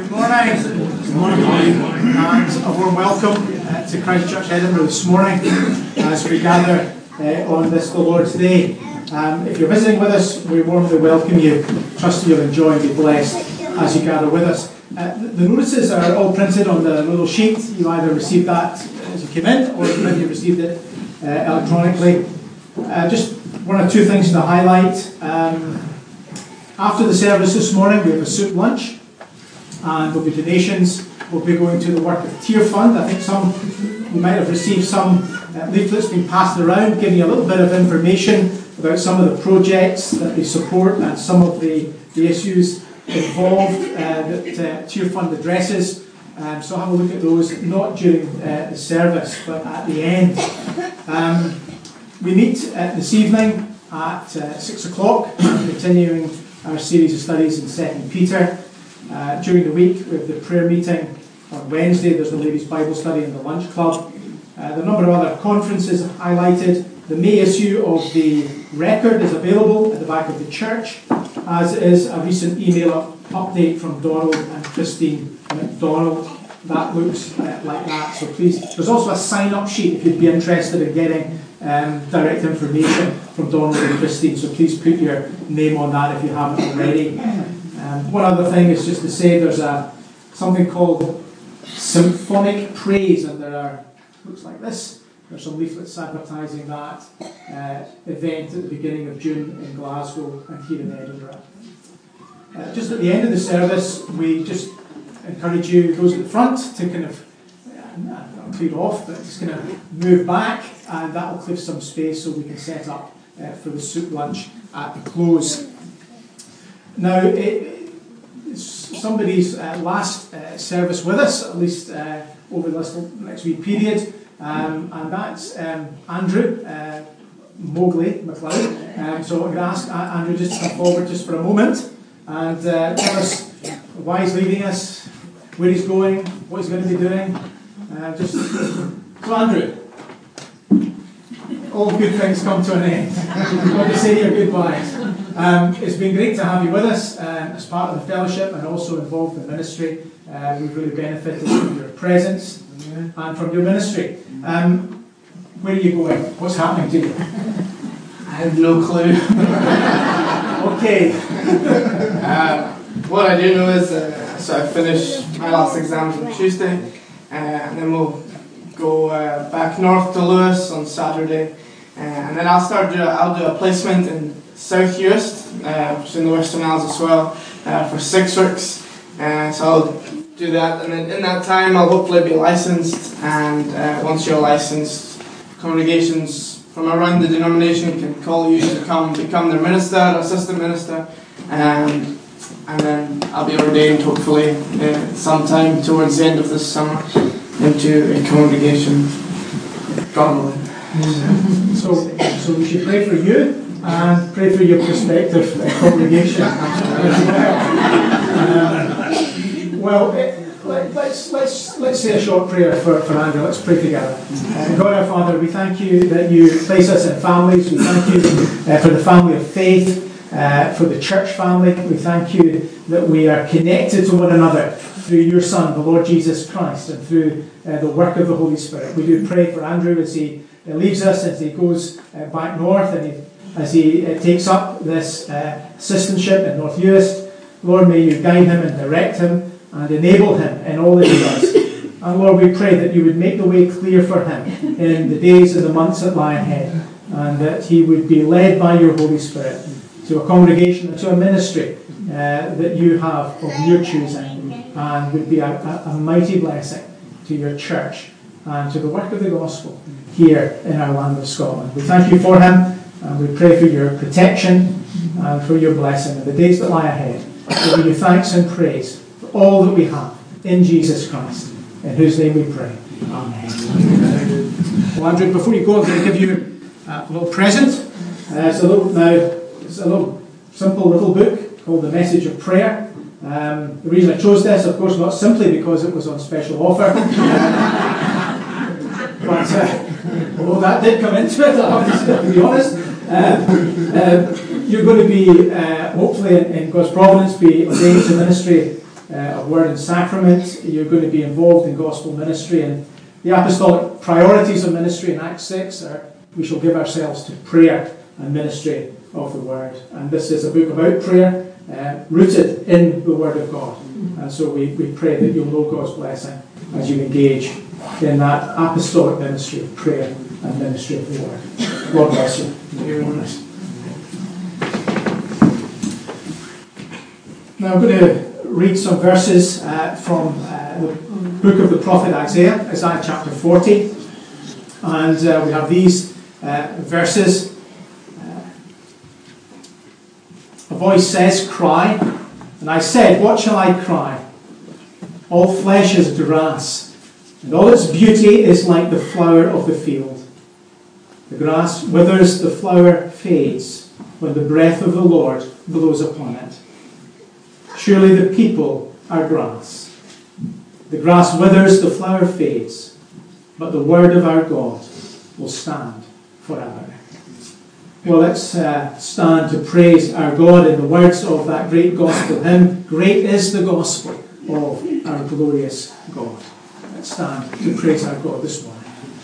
Good morning. Good morning. And a warm welcome to Christ Church Edinburgh this morning as we gather on this the Lord's Day. If you're visiting with us, we warmly welcome you. Trust you'll enjoy and be blessed as you gather with us. The notices are all printed on the little sheet. You either received that as you came in or maybe you received it electronically. Just one or two things to highlight. After the service this morning, we have a soup lunch, and there'll be donations. We'll be going to the Work of Tear Fund. I think you might have received some leaflets being passed around, giving you a little bit of information about some of the projects that they support and some of the issues involved that Tear Fund addresses. So have a look at those, not during the service, but at the end. We meet this evening at 6 o'clock, continuing our series of studies in 2 Peter. During the week, we have the prayer meeting. On Wednesday, there's the Ladies' Bible Study in the Lunch Club. The number of other conferences highlighted. The May issue of the Record is available at the back of the church, as is a recent email update from Donald and Christine McDonald. That looks like that, so please. There's also a sign-up sheet if you'd be interested in getting direct information from Donald and Christine, so please put your name on that if you haven't already. One other thing is just to say there's something called Symphonic Praise, and there are, looks like this, there's some leaflets advertising that event at the beginning of June in Glasgow and here in Edinburgh. Just at the end of the service, we just encourage you, those at the front, to kind of not clear off, but just kind of move back, and that will clear some space so we can set up for the soup lunch at the close. Now, it's somebody's last service with us, at least over this next week period, and that's Andrew Mowgli McLeod. So I'm going to ask Andrew just to come forward just for a moment and tell us why he's leaving us, where he's going, what he's going to be doing. So Andrew, all good things come to an end. I want to say your goodbyes. It's been great to have you with us as part of the fellowship and also involved in ministry. We've really benefited from your presence and from your ministry. Where are you going? What's happening to you? I have no clue. Okay. What I do know is so I finish my last exams on Tuesday, and then we'll go back north to Lewis on Saturday, and then I'll do a placement in South Uist, which is in the Western Isles as well, for 6 weeks. So I'll do that, and then in that time I'll hopefully be licensed, and once you're licensed, congregations from around the denomination can call you to come become their minister, assistant minister, and then I'll be ordained hopefully sometime towards the end of this summer into a congregation. God willing. So we should pray for you and pray for your prospective congregation. Let's say a short prayer for Andrew. Let's pray together. God our Father, we thank you that you place us in families. We thank you for the family of faith, for the church family. We thank you that we are connected to one another through your Son, the Lord Jesus Christ, and through the work of the Holy Spirit. We do pray for Andrew as he leaves us, as he goes back north, and as he takes up this assistantship in North Uist. Lord, may you guide him and direct him and enable him in all that he does. And Lord, we pray that you would make the way clear for him in the days and the months that lie ahead, and that he would be led by your Holy Spirit to a congregation and to a ministry that you have of your choosing, and would be a mighty blessing to your church and to the work of the gospel here in our land of Scotland. We thank you for him, and we pray for your protection and for your blessing in the days that lie ahead. We give you thanks and praise for all that we have in Jesus Christ, in whose name we pray. Amen. Well, Andrew, before you go, I'm going to give you a little present. It's a little simple little book called The Message of Prayer. The reason I chose this, of course, not simply because it was on special offer, but although that did come into it, I have to be honest, you're going to be, hopefully in God's providence, be ordained to ministry of Word and Sacrament. You're going to be involved in gospel ministry, and the apostolic priorities of ministry in Acts 6 are we shall give ourselves to prayer and ministry of the Word. And this is a book about prayer, rooted in the Word of God. And so we pray that you'll know God's blessing as you engage in that apostolic ministry of prayer and ministry of the Word. God bless you. Now I'm going to read some verses from the book of the prophet Isaiah chapter 40. And we have these verses. A voice says, "Cry." And I said, "What shall I cry? All flesh is grass, and all its beauty is like the flower of the field. The grass withers, the flower fades, when the breath of the Lord blows upon it. Surely the people are grass. The grass withers, the flower fades, but the word of our God will stand forever." Well, let's stand to praise our God in the words of that great gospel hymn, "Great is the gospel of our glorious God." Let's stand to praise our God this morning.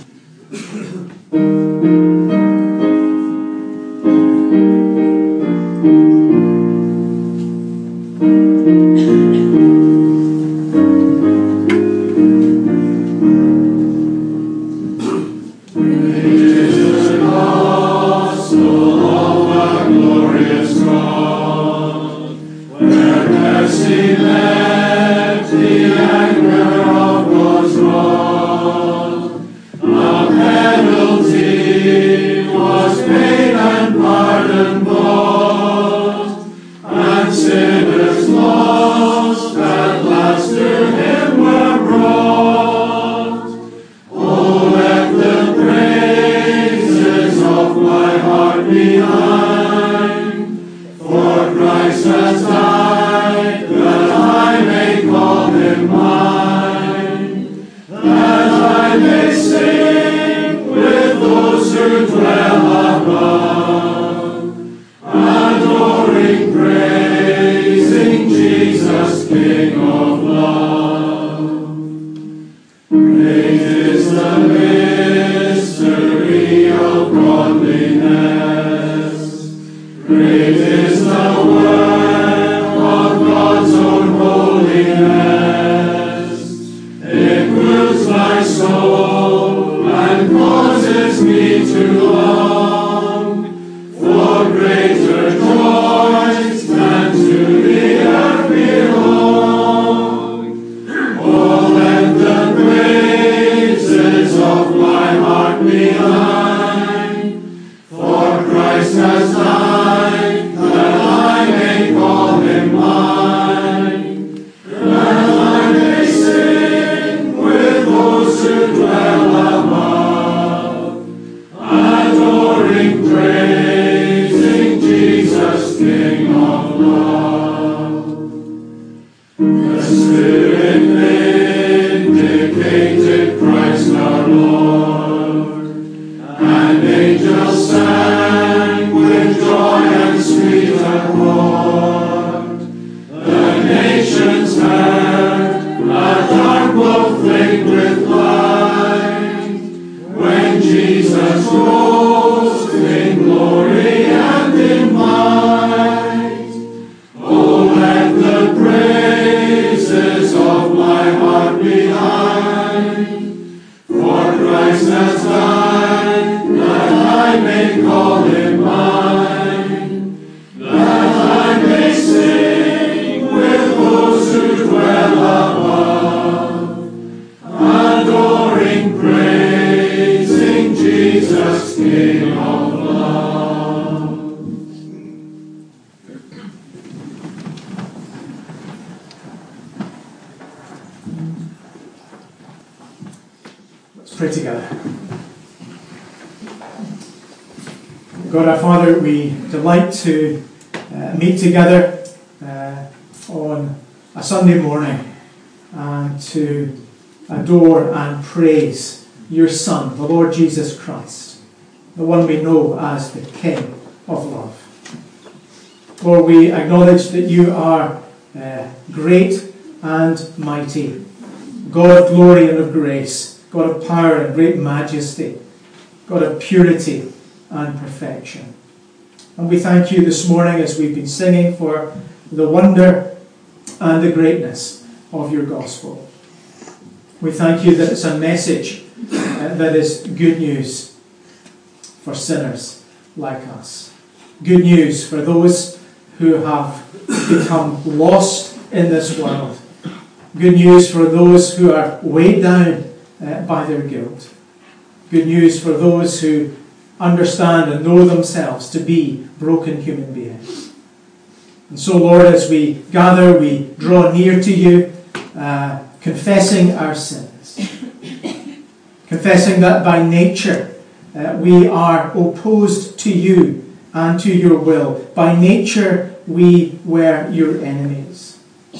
Pray together. God our Father, we delight to meet together on a Sunday morning and to adore and praise your Son, the Lord Jesus Christ, the one we know as the King of love. Lord, we acknowledge that you are great and mighty, God of glory and of grace, God of power and great majesty, God of purity and perfection. And we thank you this morning as we've been singing for the wonder and the greatness of your gospel. We thank you that it's a message that is good news for sinners like us. Good news for those who have become lost in this world. Good news for those who are weighed down by their guilt. Good news for those who understand and know themselves to be broken human beings. And so, Lord, as we gather, we draw near to you, confessing our sins. Confessing that by nature we are opposed to you and to your will. By nature we were your enemies.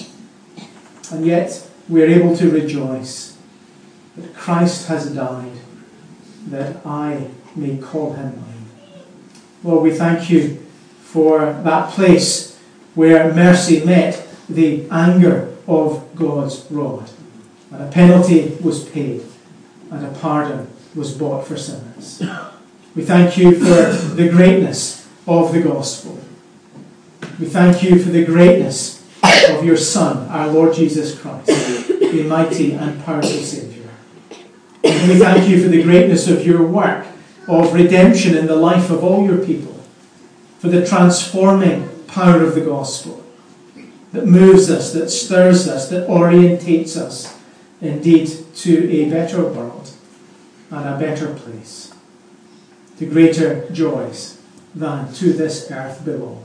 And yet we are able to rejoice that Christ has died, that I may call him mine. Lord, we thank you for that place where mercy met the anger of God's rod, and a penalty was paid, and a pardon was bought for sinners. We thank you for the greatness of the gospel. We thank you for the greatness of your Son, our Lord Jesus Christ, the mighty and powerful Saviour. And we thank you for the greatness of your work of redemption in the life of all your people, for the transforming power of the gospel that moves us, that stirs us, that orientates us indeed to a better world and a better place, to greater joys than to this earth belong.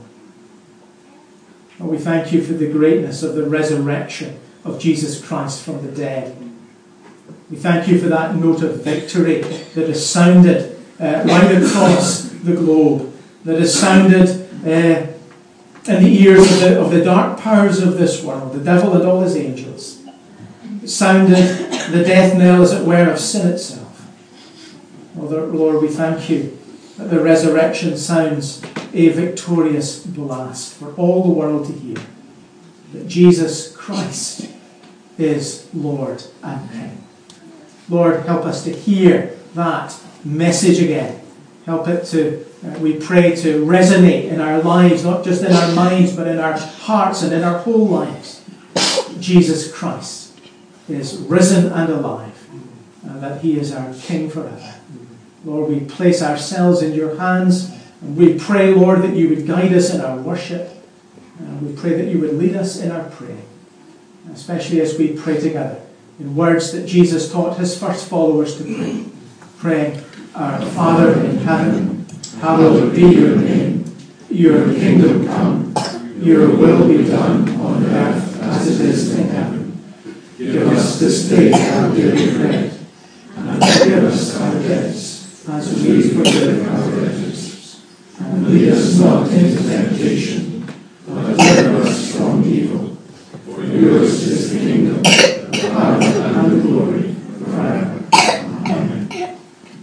And we thank you for the greatness of the resurrection of Jesus Christ from the dead. We thank you for that note of victory that has sounded right across the globe, that has sounded in the ears of the dark powers of this world, the devil and all his angels. It sounded the death knell, as it were, of sin itself. Lord, we thank you that the resurrection sounds a victorious blast for all the world to hear, that Jesus Christ is Lord and King. Lord, help us to hear that message again. Help it to, we pray, to resonate in our lives, not just in our minds, but in our hearts and in our whole lives. Jesus Christ is risen and alive, and that he is our King forever. Lord, we place ourselves in your hands, and we pray, Lord, that you would guide us in our worship, and we pray that you would lead us in our praying, especially as we pray together in words that Jesus taught his first followers to pray, praying, Our Father in heaven, hallowed be your name. Your kingdom come, your will be done on earth as it is in heaven. Give us this day our daily bread, and forgive us our debts, as we forgive our debtors. And lead us not into temptation, but deliver us from evil. For yours is the kingdom, the power, and the glory, forever. Amen.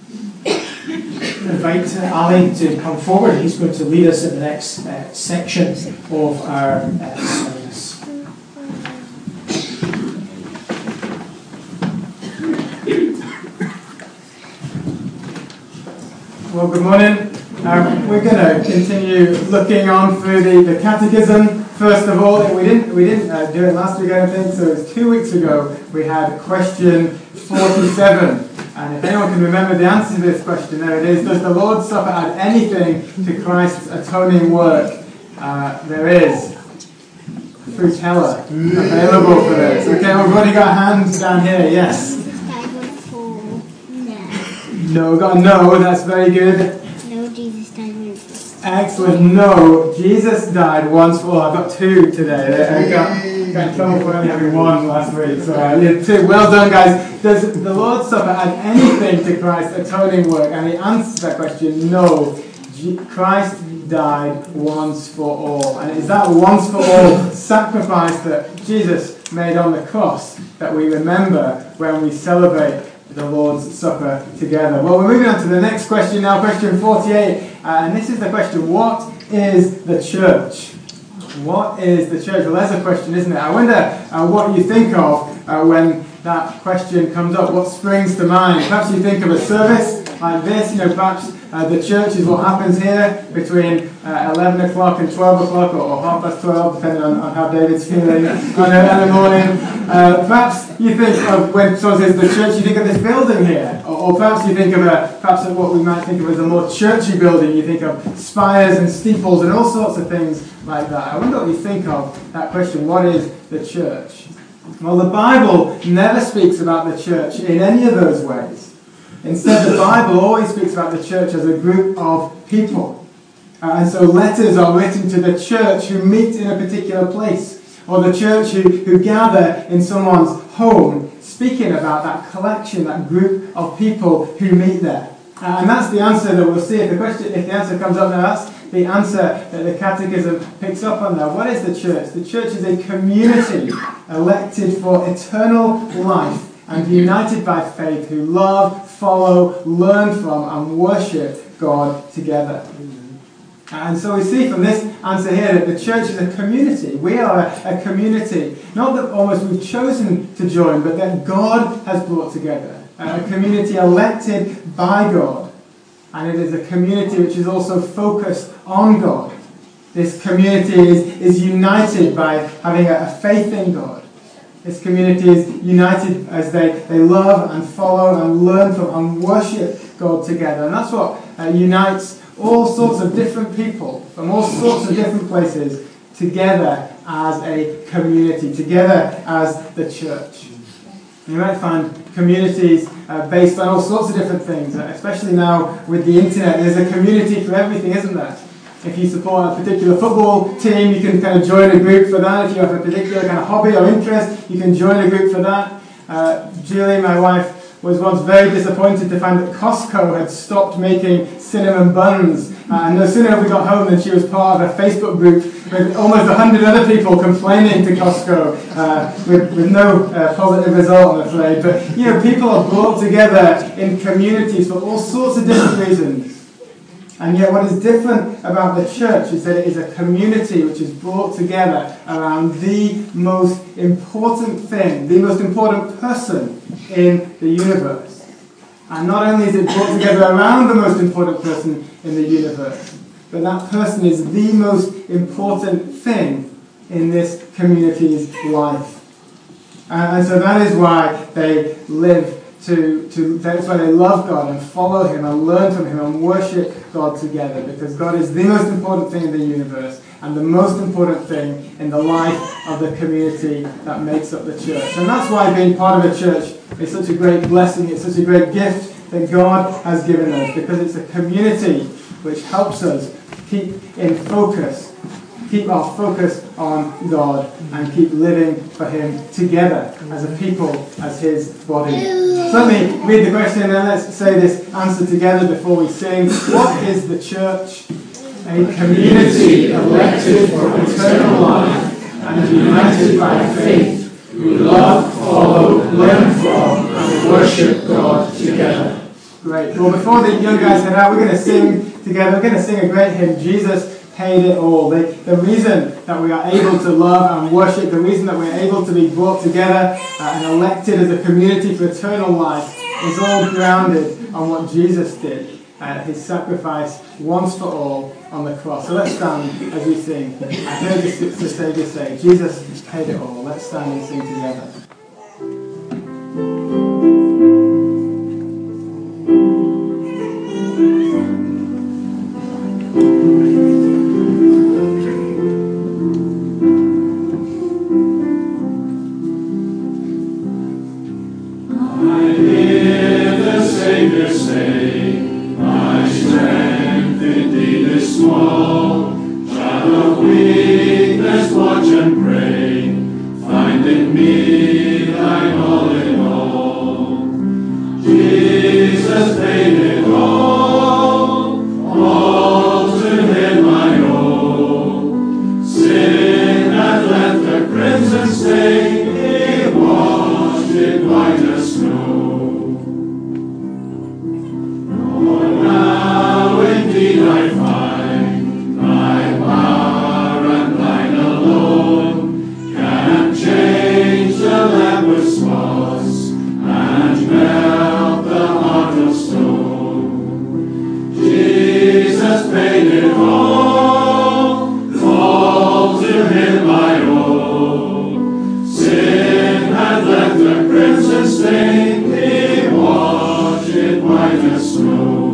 I invite Ali to come forward. He's going to lead us in the next section of our service. Well, good morning. We're going to continue looking on through the catechism. First of all, we didn't do it last week, I don't think, so it was 2 weeks ago. We had question 47. And if anyone can remember the answer to this question, there it is. Does the Lord's Supper add anything to Christ's atoning work? There is. Frutella available for this. Okay, we've already got hands down here, yes. No, we got a no, that's very good. No, Jesus died once. Excellent, no, Jesus died once for all. I've got two today. I got in trouble for only having one last week, so I did two. Well done, guys. Does the Lord's Supper add anything to Christ's atoning work? And the answer to that question, no. Christ died once for all. And it's that once for all sacrifice that Jesus made on the cross that we remember when we celebrate the Lord's Supper together. Well, we're moving on to the next question now, question 48. And this is the question, what is the church? What is the church? Well, there's a question, isn't it? I wonder what you think of when that question comes up. What springs to mind? Perhaps you think of a service like this. Perhaps the church is what happens here between 11 o'clock and 12 o'clock, or half past 12, depending on how David's feeling on a morning. Perhaps you think of, when someone says the church, you think of this building here. Or perhaps you think of perhaps of what we might think of as a more churchy building. You think of spires and steeples and all sorts of things like that. I wonder what you think of that question, what is the church? Well, the Bible never speaks about the church in any of those ways. Instead, the Bible always speaks about the church as a group of people. And so letters are written to the church who meet in a particular place, or the church who gather in someone's home, speaking about that collection, that group of people who meet there. And that's the answer that we'll see. If the answer comes up now, that's the answer that the Catechism picks up on there. What is the church? The church is a community elected for eternal life and united by faith, who love, follow, learn from, and worship God together. And so we see from this answer here that the church is a community. We are a community, not that almost we've chosen to join, but that God has brought together. A community elected by God. And it is a community which is also focused on God. This community is united by having a faith in God. This community is united as they love and follow and learn from and worship God together. And that's what unites all sorts of different people from all sorts of different places together as a community, together as the church. You might find communities based on all sorts of different things, especially now with the internet. There's a community for everything, isn't there? If you support a particular football team, you can kind of join a group for that. If you have a particular kind of hobby or interest, you can join a group for that. Julie, my wife, was once very disappointed to find that Costco had stopped making cinnamon buns. And no sooner have we got home than she was part of a Facebook group with almost 100 other people complaining to Costco with no positive result, I'm afraid. But, people are brought together in communities for all sorts of different reasons. And yet what is different about the church is that it is a community which is brought together around the most important thing, the most important person in the universe. And not only is it brought together around the most important person in the universe, but that person is the most important thing in this community's life. And so that is why they live that's why they love God and follow Him and learn from Him and worship God together, because God is the most important thing in the universe and the most important thing in the life of the community that makes up the church. And that's why being part of a church is such a great blessing, it's such a great gift that God has given us, because it's a community which helps us keep our focus on God and keep living for Him together as a people, as His body. So let me read the question and let's say this answer together before we sing. What is the church? A community elected for eternal life and united by faith, who love, follow, learn from, and worship God together. Great. Well, before the young guys head out, we're going to sing together. We're going to sing a great hymn, Jesus Paid It All. The reason that we are able to love and worship, the reason that we're able to be brought together and elected as a community for eternal life is all grounded on what Jesus did, His sacrifice once for all on the cross. So let's stand as we sing. I heard the Saviour say, Jesus paid it all. Let's stand and sing together. I find thy power and thine alone. stain, He washed it white as snow.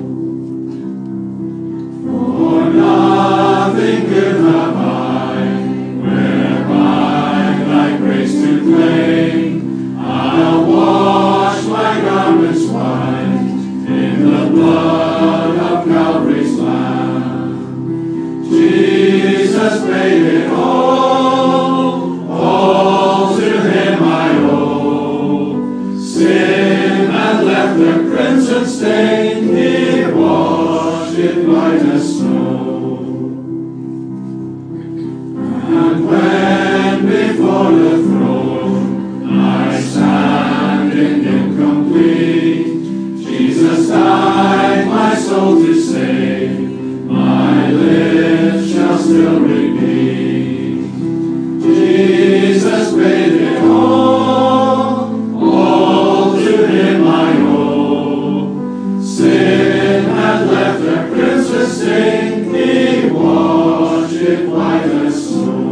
For nothing good have I, whereby thy grace to claim. I'll wash my garments white in the blood of Calvary's Lamb. Jesus paid it all to Him I owe. Sin had left the crimson stain, He washed it white as snow. And when before the throne I stand in incomplete, Jesus died my soul to save, my lips shall still repeat. Jesus paid it all to Him I owe. Sin had left a crimson stain, He washed it white as snow.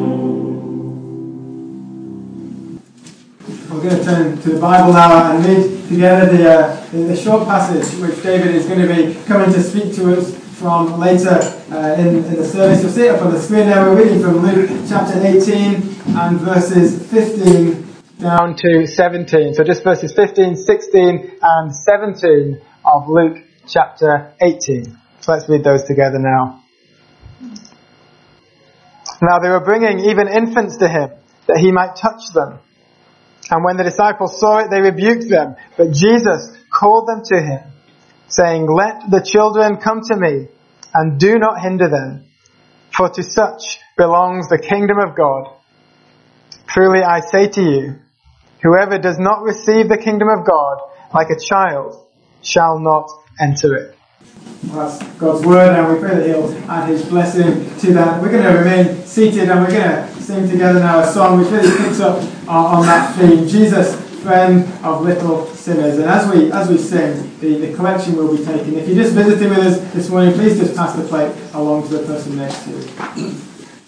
We're going to turn to the Bible now and read together the short passage which David is going to be coming to speak to us from later in the service. You'll see it up on the screen there. We're reading from Luke chapter 18 and verses 15 down to 17. So just verses 15, 16 and 17 of Luke chapter 18. So let's read those together now. Now they were bringing even infants to him, that he might touch them. And when the disciples saw it, they rebuked them. But Jesus called them to him, saying, Let the children come to me, and do not hinder them, for to such belongs the kingdom of God. Truly I say to you, whoever does not receive the kingdom of God like a child shall not enter it. Well, that's God's word, and we pray that He'll add His blessing to that. We're going to remain seated, and we're going to sing together now a song which really picks up on that theme, Jesus, friend of little sinners. And as we sing, the collection will be taken. If you're just visiting with us this morning, please just pass the plate along to the person next to you.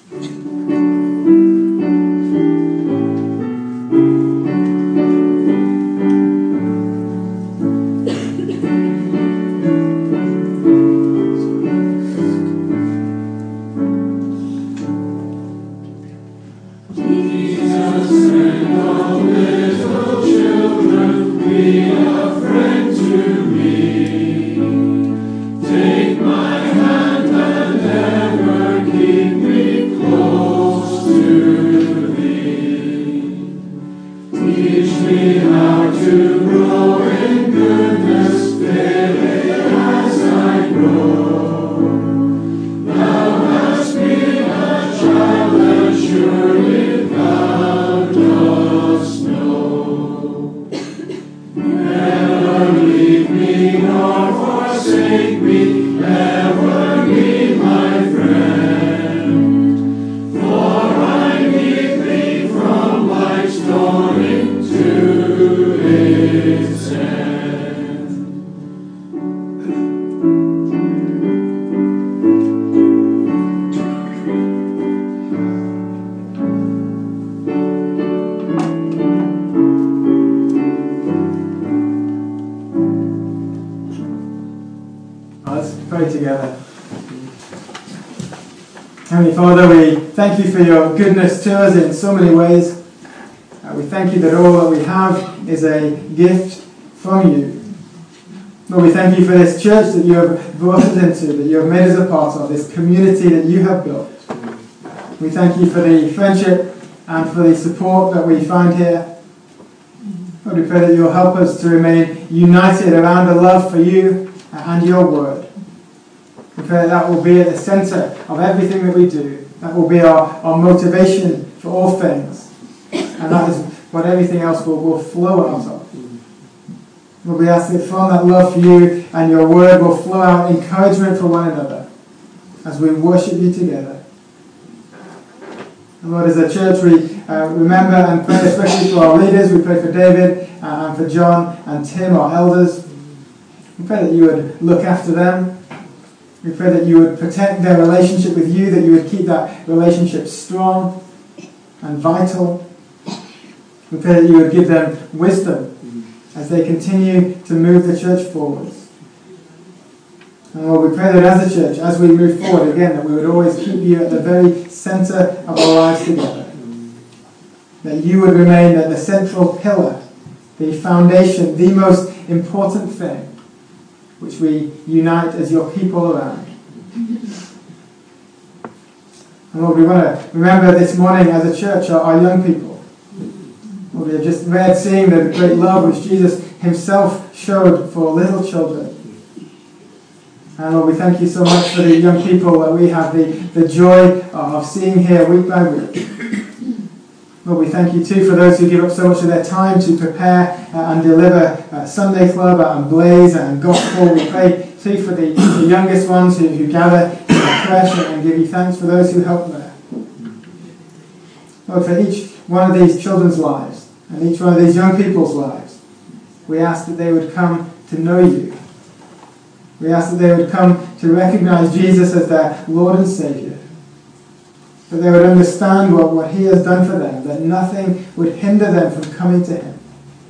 Heavenly Father, we thank you for your goodness to us in so many ways. We thank you that all that we have is a gift from you. Lord, we thank you for this church that you have brought us into, that you have made us a part of, this community that you have built. We thank you for the friendship and for the support that we find here. Lord, we pray that you'll help us to remain united around a love for you and your word. We pray that will be at the centre of everything that we do. That will be our motivation for all things. And that is what everything else will flow out of. Lord, we ask that from that love for you and your word will flow out encouragement for one another as we worship you together. And Lord, as a church we remember and pray especially for our leaders. We pray for David and for John and Tim, our elders. We pray that you would look after them. We pray that you would protect their relationship with you, that you would keep that relationship strong and vital. We pray that you would give them wisdom as they continue to move the church forwards. And Lord, we pray that as a church, as we move forward again, that we would always keep you at the very centre of our lives together. That you would remain at the central pillar, the foundation, the most important thing which we unite as your people around. And Lord, we want to remember this morning as a church our young people. Lord, we have just read, seeing the great love which Jesus himself showed for little children. And Lord, we thank you so much for the young people that we have the joy of seeing here week by week. Lord, we thank you too for those who give up so much of their time to prepare and deliver Sunday Club and Blaze and Gospel. We pray too for the youngest ones who gather fresh and give you thanks for those who help there. Lord, for each one of these children's lives and each one of these young people's lives, we ask that they would come to know you. We ask that they would come to recognize Jesus as their Lord and Saviour. That they would understand what he has done for them, that nothing would hinder them from coming to him.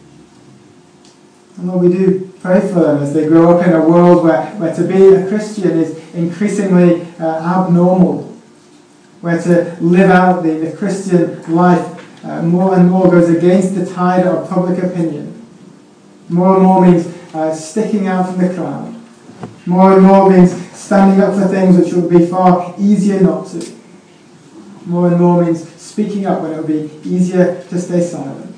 And Lord, we do pray for them as they grow up in a world where to be a Christian is increasingly abnormal, where to live out the Christian life more and more goes against the tide of public opinion. More and more means sticking out from the crowd. More and more means standing up for things which would be far easier not to. More and more means speaking up when it would be easier to stay silent.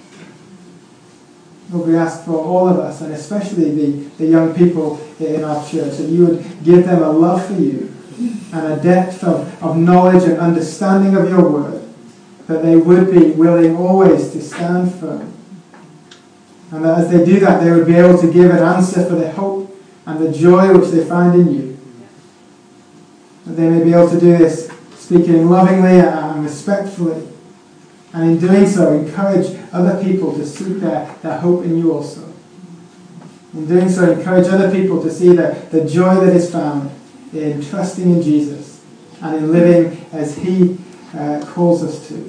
Lord, we ask for all of us, and especially the young people in our church, that you would give them a love for you and a depth of knowledge and understanding of your word, that they would be willing always to stand firm. And that as they do that, they would be able to give an answer for the hope and the joy which they find in you. That they may be able to do this speaking lovingly and respectfully, and in doing so encourage other people to seek their hope in you also. In doing so encourage other people to see the joy that is found in trusting in Jesus and in living as he calls us to.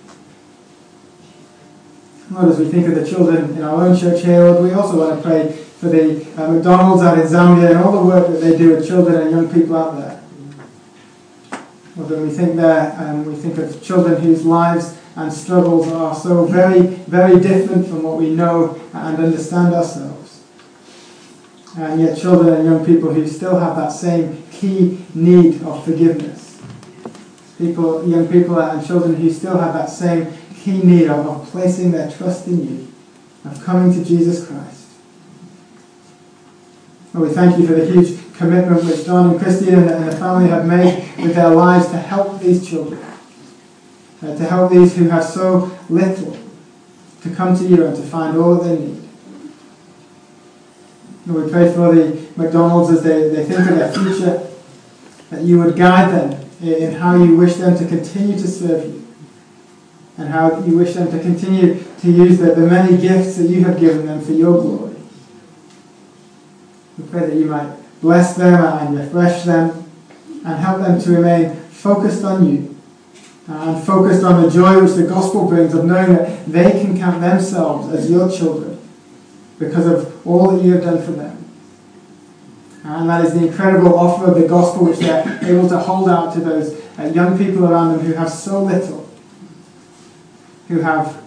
Lord, as we think of the children in our own church here, Lord, we also want to pray for the McDonald's out in Zambia and all the work that they do with children and young people out there. Lord, when we think there, we think of children whose lives and struggles are so very, very different from what we know and understand ourselves. And yet children and young people who still have that same key need of forgiveness. Young people and children who still have that same key need of placing their trust in you, of coming to Jesus Christ. Lord, we thank you for the huge commitment which Don and Christine and the family have made with their lives to help these children, to help these who have so little, to come to you and to find all that they need. Lord, we pray for the McDonald's as they think of their future, that you would guide them in how you wish them to continue to serve you, and how you wish them to continue to use the many gifts that you have given them for your glory. We pray that you might bless them and refresh them and help them to remain focused on you and focused on the joy which the gospel brings of knowing that they can count themselves as your children because of all that you have done for them. And that is the incredible offer of the gospel which they're able to hold out to those young people around them who have so little, who have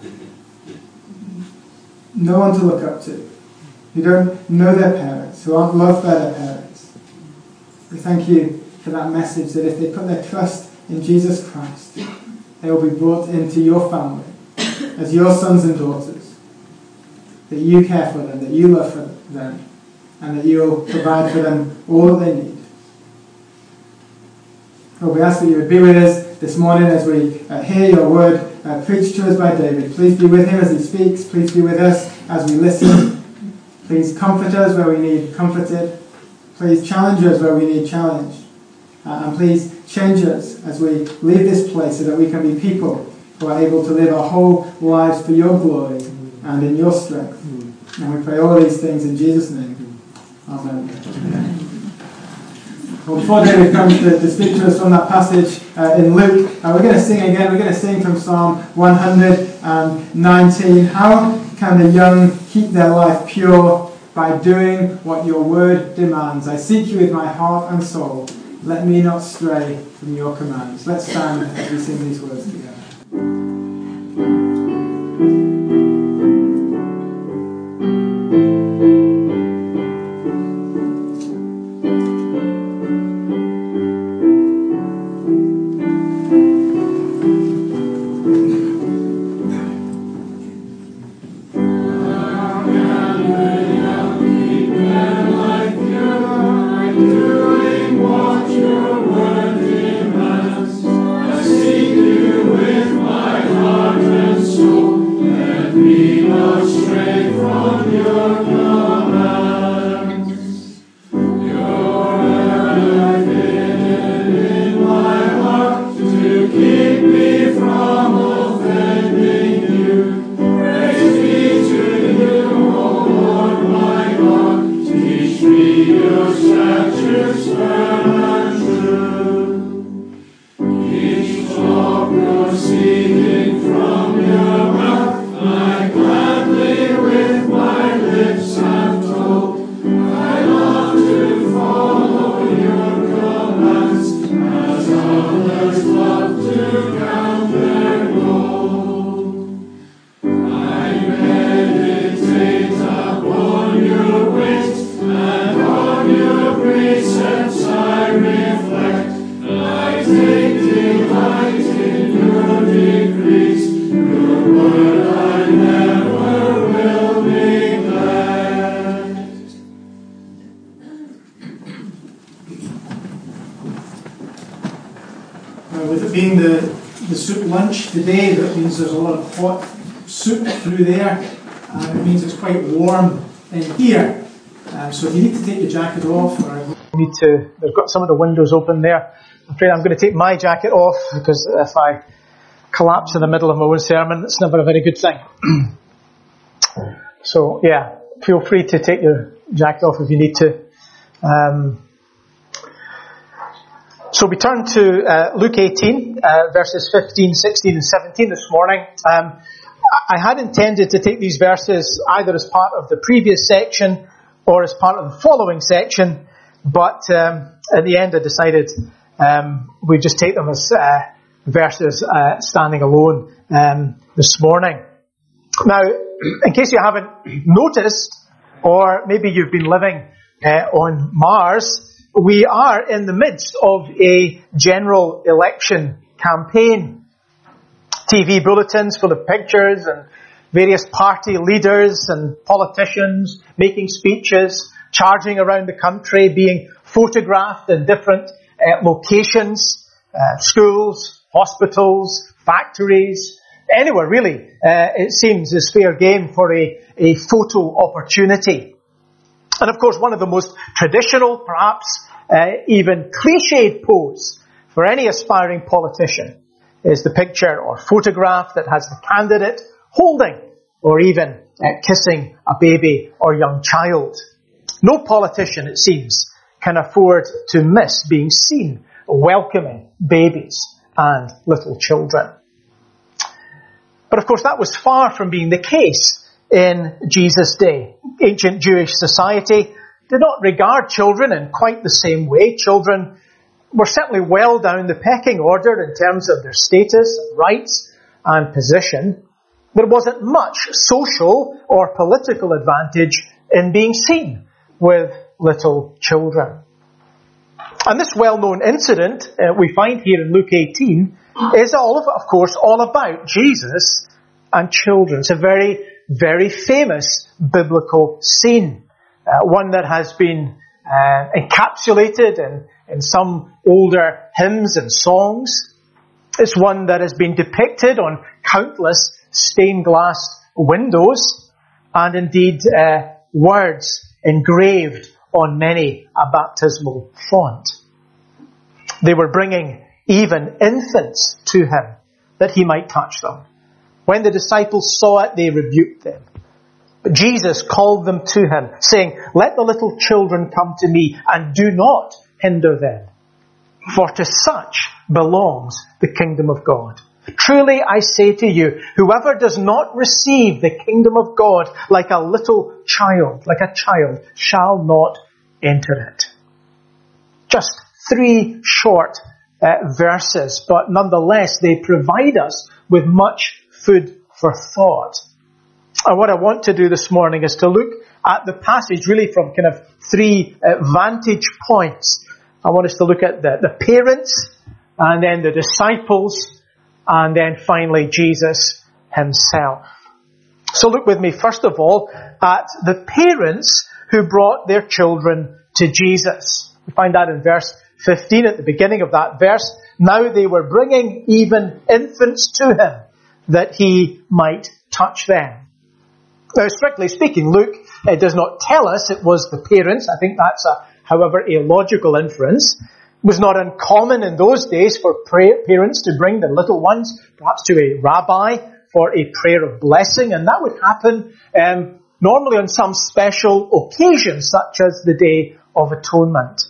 no one to look up to, who don't know their parents, who aren't loved by their parents. We thank you for that message that if they put their trust in Jesus Christ, they will be brought into your family as your sons and daughters, that you care for them, that you love for them, and that you will provide for them all that they need. Lord, we ask that you would be with us this morning as we hear your word preached to us by David. Please be with him as he speaks. Please be with us as we listen. Please comfort us where we need comforted. Please challenge us where we need challenged. And please change us as we leave this place so that we can be people who are able to live our whole lives for your glory and in your strength. And we pray all these things in Jesus' name. Amen. Well, before David comes to speak to us on that passage in Luke, we're going to sing again. We're going to sing from Psalm 119. How can the young keep their life pure? By doing what your word demands. I seek you with my heart and soul. Let me not stray from your commands. Let's stand as we sing these words together. With it being the soup lunch today, that means there's a lot of hot soup through there. It means it's quite warm in here. So if you need to take your jacket off, or they've got some of the windows open there. I'm afraid I'm going to take my jacket off, because if I collapse in the middle of my own sermon, it's never a very good thing. So yeah, feel free to take your jacket off if you need to. So we turn to Luke 18, verses 15, 16 and 17 this morning. I had intended to take these verses either as part of the previous section or as part of the following section, but at the end I decided we'd just take them as verses standing alone this morning. Now, in case you haven't noticed, or maybe you've been living on Mars, we are in the midst of a general election campaign. TV bulletins full of pictures and various party leaders and politicians making speeches, charging around the country, being photographed in different locations, schools, hospitals, factories, anywhere really, it seems is fair game for a photo opportunity. And of course, one of the most traditional, perhaps even cliched pose for any aspiring politician is the picture or photograph that has the candidate holding or even kissing a baby or young child. No politician, it seems, can afford to miss being seen welcoming babies and little children. But of course, that was far from being the case in Jesus' day. Ancient Jewish society did not regard children in quite the same way. Children were certainly well down the pecking order in terms of their status, rights and position. There wasn't much social or political advantage in being seen with little children. And this well-known incident we find here in Luke 18 is of course, all about Jesus and children. It's a very, very famous biblical scene. One that has been encapsulated in some older hymns and songs. It's one that has been depicted on countless stained glass windows, and indeed words engraved on many a baptismal font. They were bringing even infants to him that he might touch them. When the disciples saw it, they rebuked them. But Jesus called them to him, saying, "Let the little children come to me, and do not hinder them. For to such belongs the kingdom of God. Truly I say to you, whoever does not receive the kingdom of God like a little child, shall not enter it. Just 3 short verses, but nonetheless they provide us with much food for thought. And what I want to do this morning is to look at the passage really from kind of 3 vantage points. I want us to look at the parents, and then the disciples, and then finally Jesus himself. So look with me first of all at the parents who brought their children to Jesus. We find that in verse 15 at the beginning of that verse. Now they were bringing even infants to him, that he might touch them. Now strictly speaking, Luke does not tell us it was the parents. I think that's however a logical inference. It was not uncommon in those days for parents to bring their little ones, perhaps to a rabbi for a prayer of blessing, and that would happen normally on some special occasions, such as the Day of Atonement.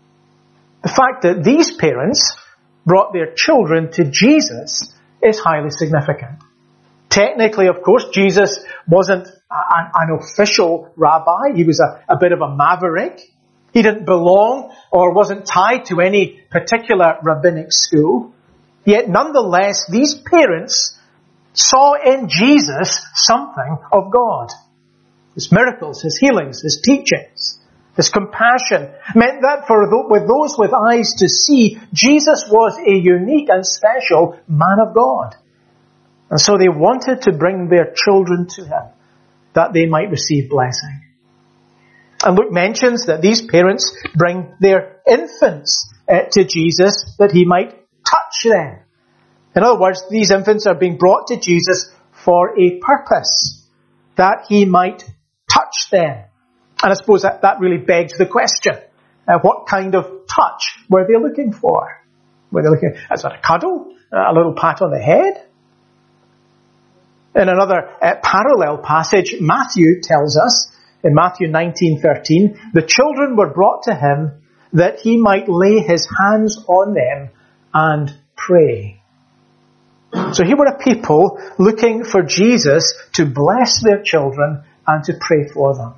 The fact that these parents brought their children to Jesus is highly significant. Technically, of course, Jesus wasn't an official rabbi. He was a bit of a maverick. He didn't belong or wasn't tied to any particular rabbinic school. Yet nonetheless, these parents saw in Jesus something of God. His miracles, his healings, his teachings, his compassion meant that with those with eyes to see, Jesus was a unique and special man of God. And so they wanted to bring their children to him, that they might receive blessing. And Luke mentions that these parents bring their infants to Jesus that he might touch them. In other words, these infants are being brought to Jesus for a purpose, that he might touch them. And I suppose that really begs the question, what kind of touch were they looking for? Were they looking, is that a cuddle? A little pat on the head? In another parallel passage, Matthew tells us, in Matthew 19:13, the children were brought to him that he might lay his hands on them and pray. So here were a people looking for Jesus to bless their children and to pray for them.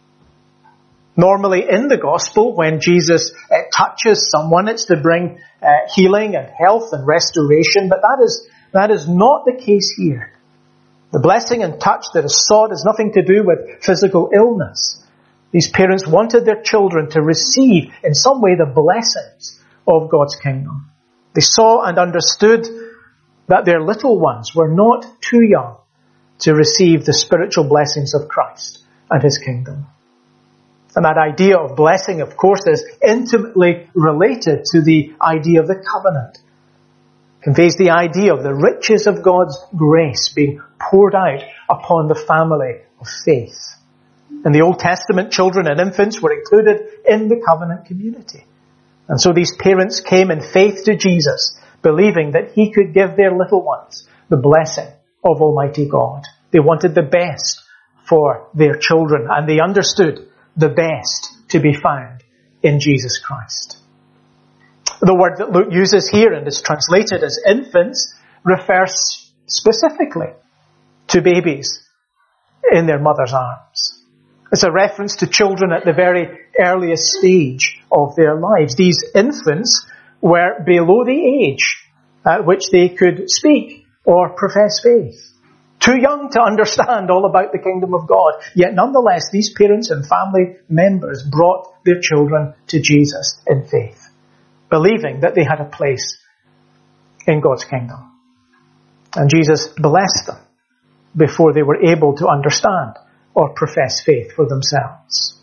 Normally in the gospel, when Jesus touches someone, it's to bring healing and health and restoration, but that is not the case here. The blessing and touch that is sought has nothing to do with physical illness. These parents wanted their children to receive in some way the blessings of God's kingdom. They saw and understood that their little ones were not too young to receive the spiritual blessings of Christ and his kingdom. And that idea of blessing, of course, is intimately related to the idea of the covenant. It conveys the idea of the riches of God's grace being poured out upon the family of faith. In the Old Testament, children and infants were included in the covenant community. And so these parents came in faith to Jesus, believing that he could give their little ones the blessing of Almighty God. They wanted the best for their children, and they understood the best to be found in Jesus Christ. The word that Luke uses here and is translated as infants refers specifically to babies in their mother's arms. It's a reference to children at the very earliest stage of their lives. These infants were below the age at which they could speak or profess faith. Too young to understand all about the kingdom of God. Yet nonetheless, these parents and family members brought their children to Jesus in faith, believing that they had a place in God's kingdom. And Jesus blessed them before they were able to understand or profess faith for themselves.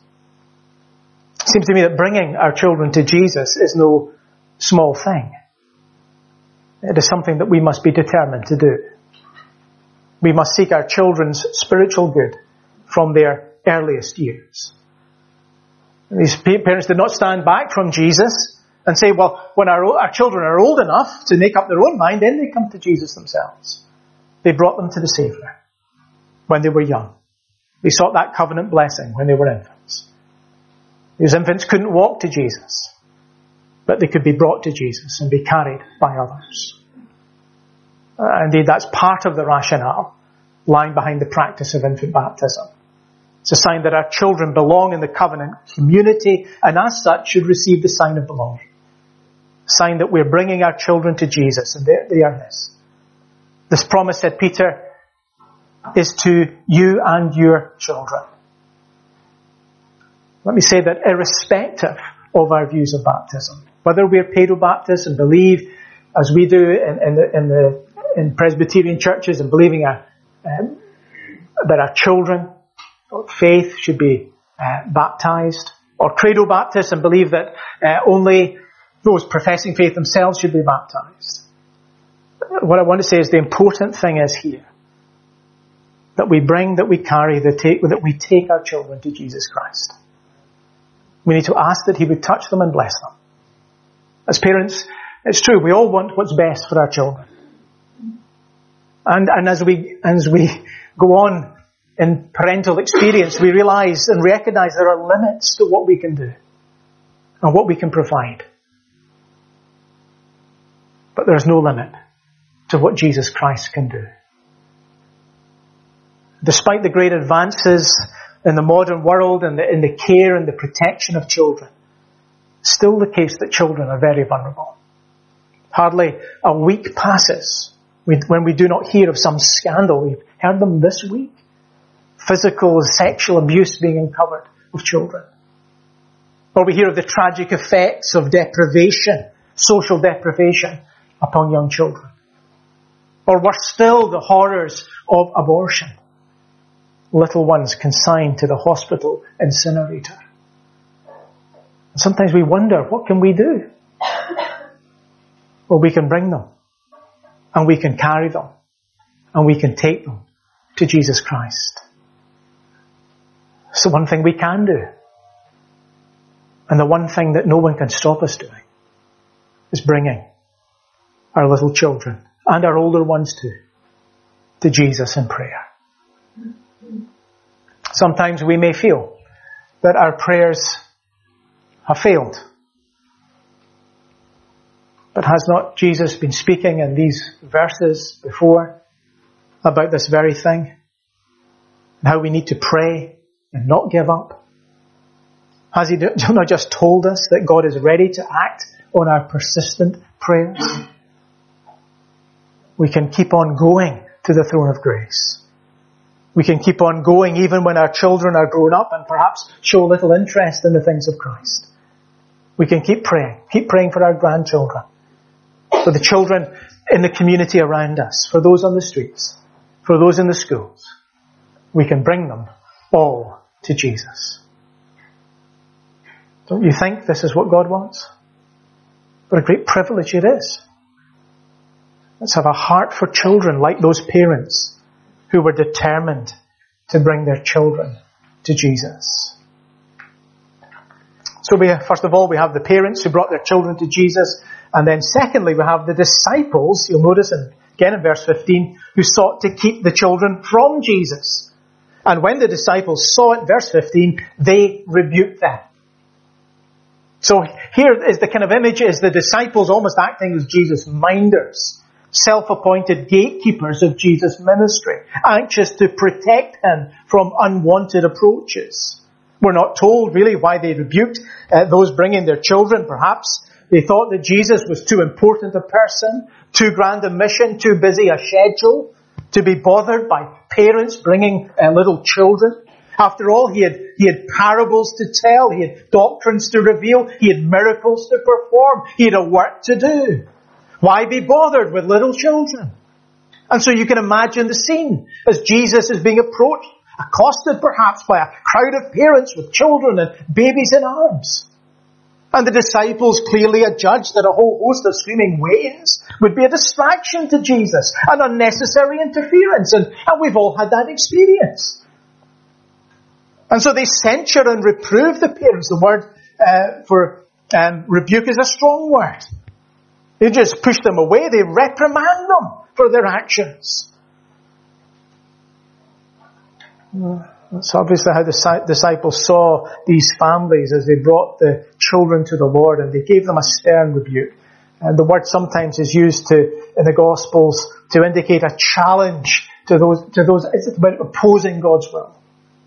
It seems to me that bringing our children to Jesus is no small thing. It is something that we must be determined to do. We must seek our children's spiritual good from their earliest years. These parents did not stand back from Jesus and say, well, when our children are old enough to make up their own mind, then they come to Jesus themselves. They brought them to the Saviour when they were young. They sought that covenant blessing when they were infants. These infants couldn't walk to Jesus. but they could be brought to Jesus and be carried by others. Indeed, that's part of the rationale lying behind the practice of infant baptism. It's a sign that our children belong in the covenant community, and as such should receive the sign of belonging. A sign that we're bringing our children to Jesus, and they are His. This promise, said Peter, is to you and your children. Let me say that irrespective of our views of baptism, whether we're paedobaptists and believe, as we do in Presbyterian churches, and believing that our children of faith should be baptized, or credo Baptists and believe that only those professing faith themselves should be baptized. What I want to say is the important thing is here that we bring, that we carry, that we take our children to Jesus Christ. We need to ask that He would touch them and bless them. As parents, it's true, we all want what's best for our children. And as we go on in parental experience, we realize and recognize there are limits to what we can do and what we can provide. But there's no limit to what Jesus Christ can do. Despite the great advances in the modern world and in the care and the protection of children, still the case that children are very vulnerable. Hardly a week passes when we do not hear of some scandal. We've heard them this week. Physical and sexual abuse being uncovered of children. Or we hear of the tragic effects of deprivation, social deprivation, upon young children. Or worse still, the horrors of abortion. Little ones consigned to the hospital incinerator. And sometimes we wonder, what can we do? Well, we can bring them. And we can carry them. And we can take them to Jesus Christ. It's the one thing we can do. And the one thing that no one can stop us doing is bringing our little children, and our older ones too, to Jesus in prayer. Sometimes we may feel that our prayers have failed. But has not Jesus been speaking in these verses before about this very thing? And how we need to pray and not give up? Has He not just told us that God is ready to act on our persistent prayers? We can keep on going to the throne of grace. We can keep on going even when our children are grown up and perhaps show little interest in the things of Christ. We can keep praying for our grandchildren, for the children in the community around us, for those on the streets, for those in the schools. We can bring them all to Jesus. Don't you think this is what God wants? What a great privilege it is. Let's have a heart for children like those parents who were determined to bring their children to Jesus. So first of all, we have the parents who brought their children to Jesus. And then secondly, we have the disciples, you'll notice again in verse 15, who sought to keep the children from Jesus. And when the disciples saw it, verse 15, they rebuked them. So here is the kind of image, is the disciples almost acting as Jesus' minders, self-appointed gatekeepers of Jesus' ministry, anxious to protect Him from unwanted approaches. We're not told really why they rebuked those bringing their children. Perhaps they thought that Jesus was too important a person, too grand a mission, too busy a schedule to be bothered by parents bringing little children. After all, he had parables to tell, he had doctrines to reveal, he had miracles to perform, he had a work to do. Why be bothered with little children? And so you can imagine the scene as Jesus is being approached, accosted perhaps by a crowd of parents with children and babies in arms. And the disciples clearly adjudged that a whole host of screaming wails would be a distraction to Jesus, an unnecessary interference, and we've all had that experience. And so they censure and reprove the parents. The word for rebuke is a strong word. They just push them away. They reprimand them for their actions. That's obviously how the disciples saw these families as they brought the children to the Lord, and they gave them a stern rebuke. And the word sometimes is used in the Gospels to indicate a challenge to those. It's about opposing God's will.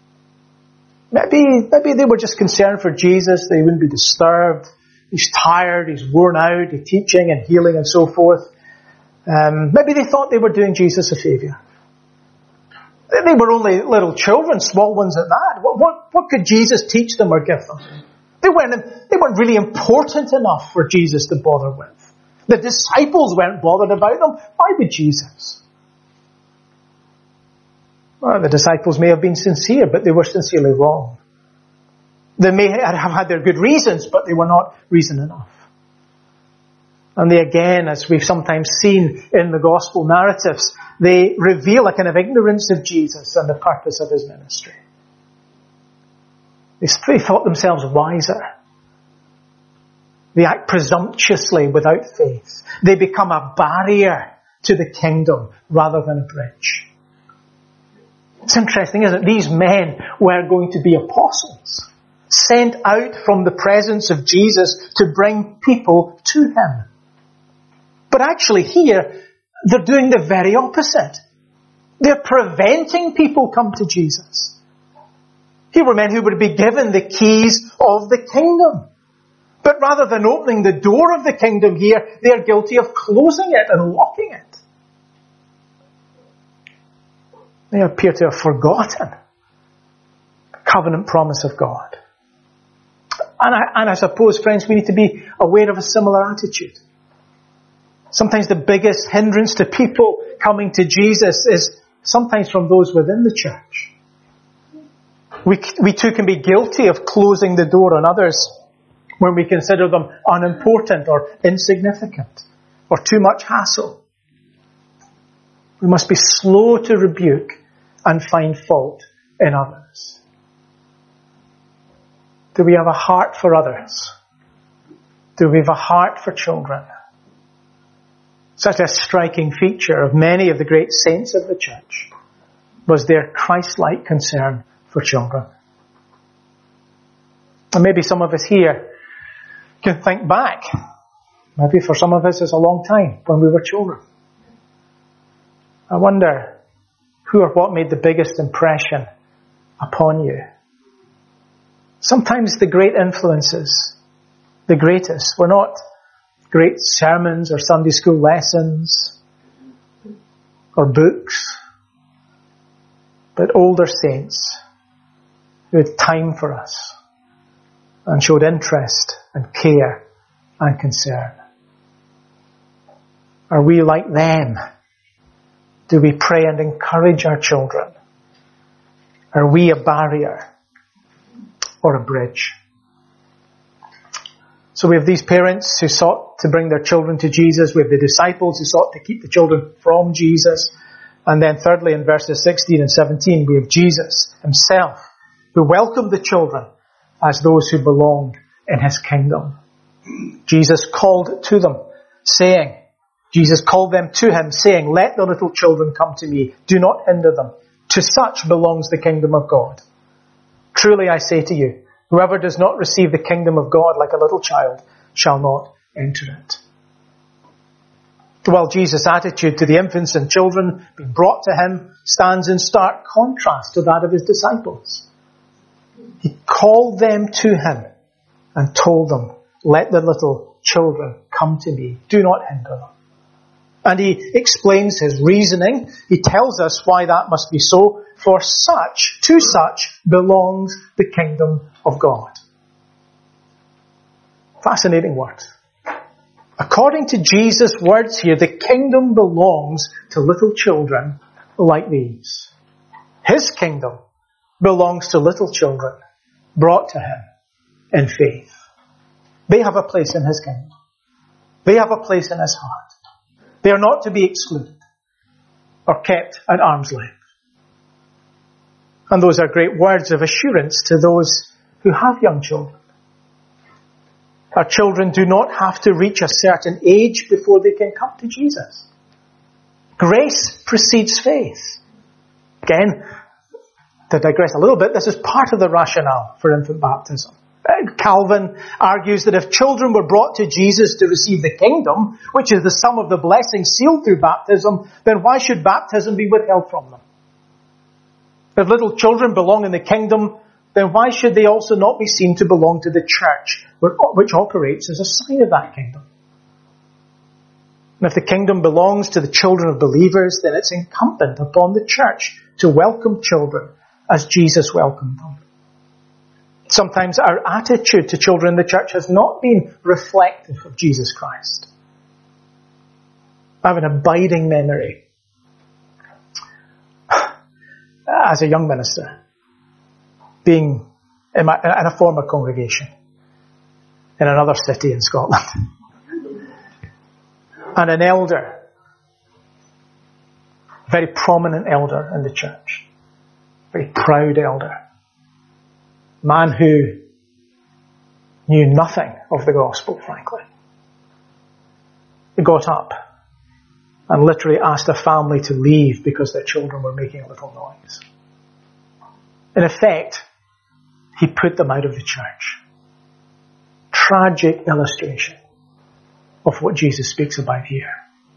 Maybe they were just concerned for Jesus. They wouldn't be disturbed. He's tired. He's worn out. He's teaching and healing and so forth. Maybe they thought they were doing Jesus a favour. They were only little children, small ones at that. What could Jesus teach them or give them? They weren't really important enough for Jesus to bother with. The disciples weren't bothered about them. Why would Jesus? Well, the disciples may have been sincere, but they were sincerely wrong. They may have had their good reasons, but they were not reason enough. And they again, as we've sometimes seen in the gospel narratives, they reveal a kind of ignorance of Jesus and the purpose of his ministry. They thought themselves wiser. They act presumptuously without faith. They become a barrier to the kingdom rather than a bridge. It's interesting, isn't it? These men were going to be apostles, sent out from the presence of Jesus to bring people to him. But actually here, they're doing the very opposite. They're preventing people come to Jesus. Here were men who would be given the keys of the kingdom. But rather than opening the door of the kingdom here, they are guilty of closing it and locking it. They appear to have forgotten the covenant promise of God. And I suppose, friends, we need to be aware of a similar attitude. Sometimes the biggest hindrance to people coming to Jesus is sometimes from those within the church. We too can be guilty of closing the door on others when we consider them unimportant or insignificant or too much hassle. We must be slow to rebuke and find fault in others. Do we have a heart for others? Do we have a heart for children? Such a striking feature of many of the great saints of the church was their Christ-like concern for children. And maybe some of us here can think back. Maybe for some of us it's a long time when we were children. I wonder who or what made the biggest impression upon you. Sometimes the great influences, the greatest, were not great sermons or Sunday school lessons or books, but older saints who had time for us and showed interest and care and concern. Are we like them? Do we pray and encourage our children? Are we a barrier or a bridge? So we have these parents who sought to bring their children to Jesus. We have the disciples who sought to keep the children from Jesus. And then thirdly, in verses 16 and 17, we have Jesus himself who welcomed the children as those who belonged in his kingdom. Jesus called to them, Jesus called them to him, saying, "Let the little children come to me. Do not hinder them. To such belongs the kingdom of God. Truly I say to you, whoever does not receive the kingdom of God like a little child shall not enter it." Well, Jesus' attitude to the infants and children being brought to him stands in stark contrast to that of his disciples. He called them to him and told them, "Let the little children come to me. Do not hinder them." And he explains his reasoning. He tells us why that must be so. For to such belongs the kingdom of God. Fascinating word. According to Jesus' words here, the kingdom belongs to little children like these. His kingdom belongs to little children brought to him in faith. They have a place in his kingdom. They have a place in his heart. They are not to be excluded or kept at arm's length. And those are great words of assurance to those who have young children. Our children do not have to reach a certain age before they can come to Jesus. Grace precedes faith. Again, To digress a little bit, this is part of the rationale for infant baptism. Calvin argues that if children were brought to Jesus to receive the kingdom, which is the sum of the blessings sealed through baptism, then why should baptism be withheld from them? If little children belong in the kingdom, then why should they also not be seen to belong to the church, which operates as a sign of that kingdom? And if the kingdom belongs to the children of believers, then it's incumbent upon the church to welcome children as Jesus welcomed them. Sometimes our attitude to children in the church has not been reflective of Jesus Christ. I have an abiding memory as a young minister being in a former congregation in another city in Scotland. And an elder, a very prominent elder in the church, very proud elder, man who knew nothing of the gospel, frankly. He got up and literally asked a family to leave because their children were making a little noise. In effect, he put them out of the church. Tragic illustration of what Jesus speaks about here.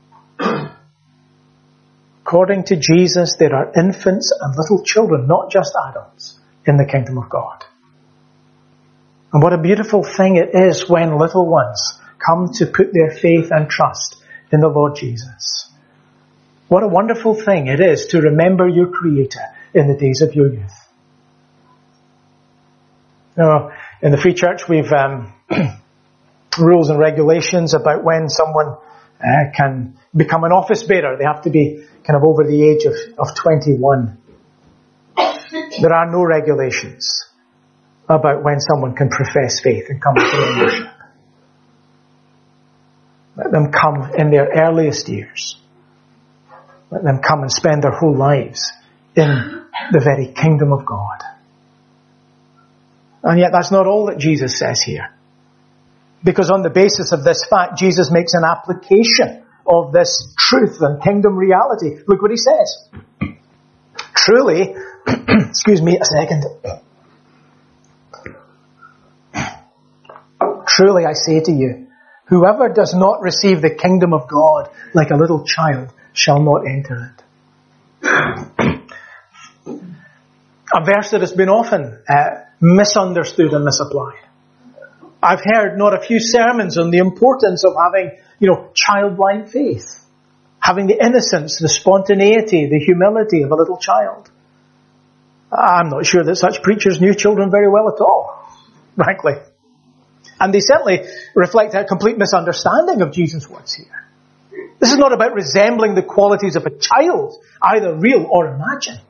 According to Jesus, there are infants and little children, not just adults, in the kingdom of God. And what a beautiful thing it is when little ones come to put their faith and trust in the Lord Jesus. What a wonderful thing it is to remember your Creator in the days of your youth. Now, in the Free Church, we've rules and regulations about when someone can become an office bearer. They have to be kind of over the age of 21. There are no regulations about when someone can profess faith and come into membership. Let them come in their earliest years. Let them come and spend their whole lives in the very kingdom of God. And yet that's not all that Jesus says here. Because on the basis of this fact, Jesus makes an application of this truth and kingdom reality. Look what he says. Truly, excuse me a second. Truly I say to you, whoever does not receive the kingdom of God like a little child shall not enter it. A verse that has been often misunderstood and misapplied. I've heard not a few sermons on the importance of having, childlike faith. Having the innocence, the spontaneity, the humility of a little child. I'm not sure that such preachers knew children very well at all, frankly. And they certainly reflect a complete misunderstanding of Jesus' words here. This is not about resembling the qualities of a child, either real or imagined.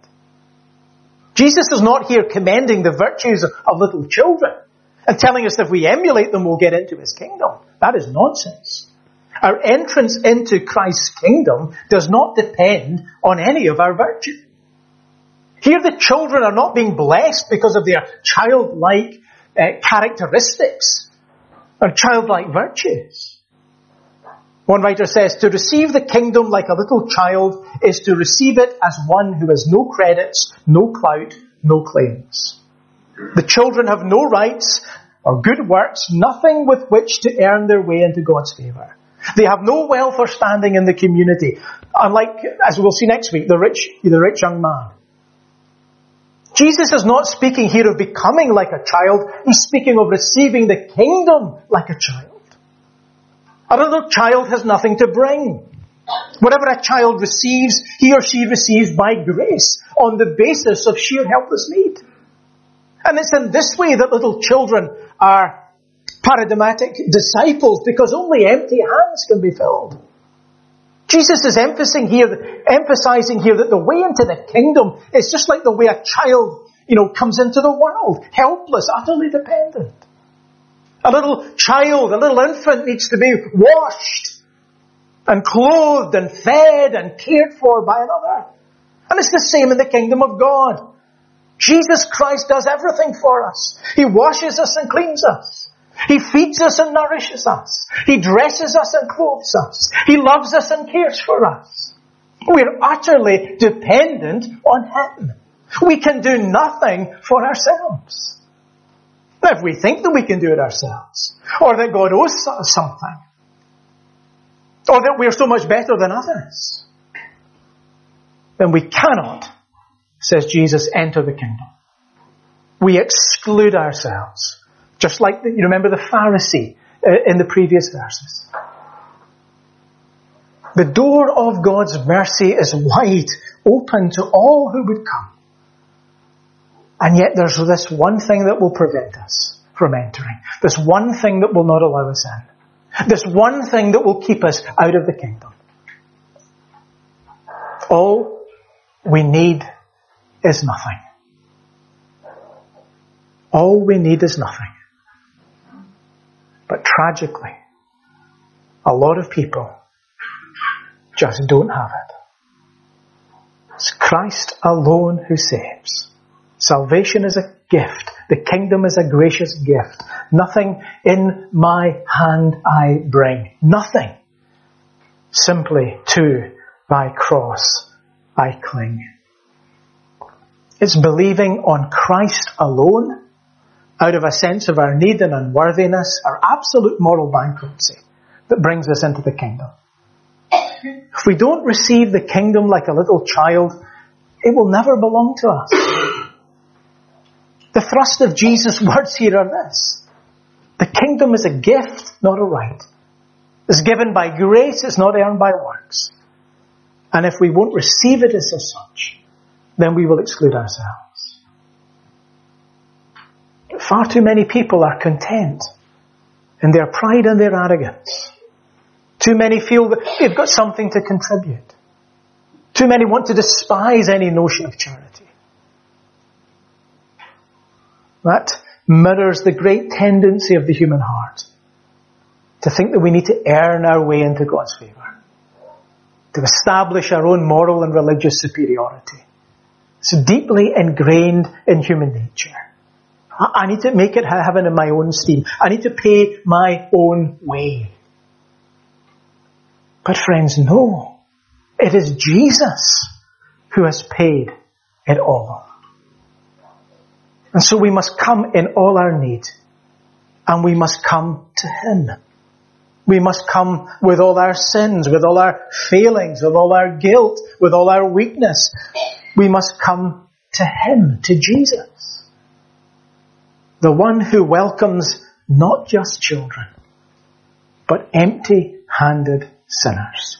Jesus is not here commending the virtues of little children and telling us that if we emulate them, we'll get into his kingdom. That is nonsense. Our entrance into Christ's kingdom does not depend on any of our virtue. Here the children are not being blessed because of their childlike characteristics or childlike virtues. One writer says, to receive the kingdom like a little child is to receive it as one who has no credits, no clout, no claims. The children have no rights or good works, nothing with which to earn their way into God's favour. They have no wealth or standing in the community, unlike, as we'll see next week, the rich young man. Jesus is not speaking here of becoming like a child. He's speaking of receiving the kingdom like a child. A little child has nothing to bring. Whatever a child receives, he or she receives by grace on the basis of sheer helpless need. And it's in this way that little children are paradigmatic disciples, because only empty hands can be filled. Jesus is emphasizing here that the way into the kingdom is just like the way a child, comes into the world, helpless, utterly dependent. A little child, a little infant needs to be washed and clothed and fed and cared for by another. And it's the same in the kingdom of God. Jesus Christ does everything for us. He washes us and cleans us. He feeds us and nourishes us. He dresses us and clothes us. He loves us and cares for us. We're utterly dependent on Him. We can do nothing for ourselves. Now, if we think that we can do it ourselves, or that God owes us something, or that we're so much better than others, then we cannot, says Jesus, enter the kingdom. We exclude ourselves. Just like, you remember the Pharisee in the previous verses. The door of God's mercy is wide open to all who would come. And yet there's this one thing that will prevent us from entering. This one thing that will not allow us in. This one thing that will keep us out of the kingdom. All we need is nothing. All we need is nothing. But tragically, a lot of people just don't have it. It's Christ alone who saves. Salvation is a gift. The kingdom is a gracious gift. Nothing in my hand I bring. Nothing. Simply to thy cross I cling. It's believing on Christ alone, out of a sense of our need and unworthiness, our absolute moral bankruptcy, that brings us into the kingdom. If we don't receive the kingdom like a little child, it will never belong to us. The thrust of Jesus' words here are this. The kingdom is a gift, not a right. It's given by grace, it's not earned by works. And if we won't receive it as such, then we will exclude ourselves. Far too many people are content in their pride and their arrogance. Too many feel that they've got something to contribute. Too many want to despise any notion of charity. That mirrors the great tendency of the human heart to think that we need to earn our way into God's favour, to establish our own moral and religious superiority. It's deeply ingrained in human nature. I need to make it heaven in my own steam. I need to pay my own way. But friends, no. It is Jesus who has paid it all. And so we must come in all our need. And we must come to Him. We must come with all our sins, with all our failings, with all our guilt, with all our weakness. We must come to Him, to Jesus. The one who welcomes not just children, but empty-handed sinners.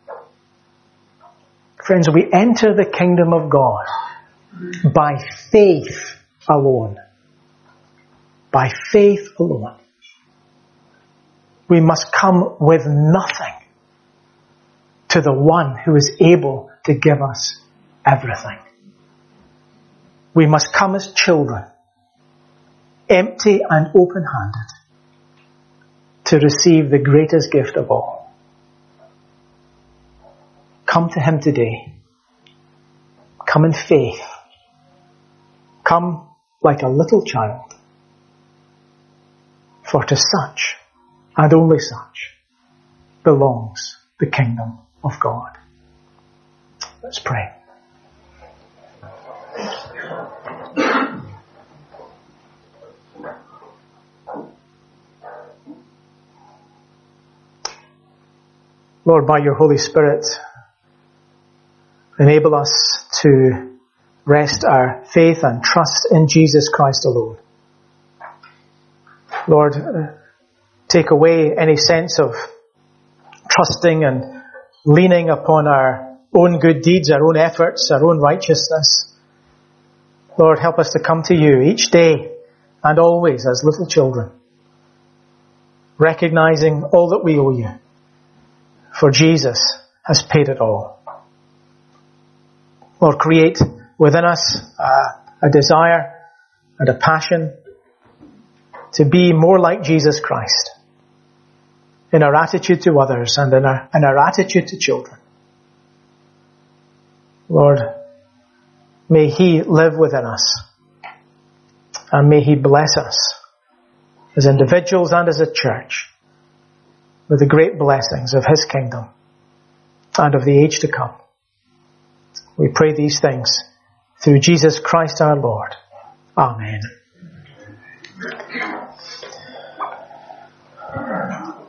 Friends, we enter the kingdom of God by faith alone. By faith alone. We must come with nothing to the one who is able to give us everything. We must come as children, empty and open-handed, to receive the greatest gift of all. Come to Him today. Come in faith. Come like a little child. For to such, and only such, belongs the kingdom of God. Let's pray. Lord, by your Holy Spirit, enable us to rest our faith and trust in Jesus Christ alone. Lord, take away any sense of trusting and leaning upon our own good deeds, our own efforts, our own righteousness. Lord, help us to come to you each day and always as little children, recognizing all that we owe you, for Jesus has paid it all. Lord, create within us a desire and a passion to be more like Jesus Christ in our attitude to others and in our attitude to children. Lord, may He live within us, and may He bless us as individuals and as a church with the great blessings of His kingdom and of the age to come. We pray these things through Jesus Christ our Lord. Amen.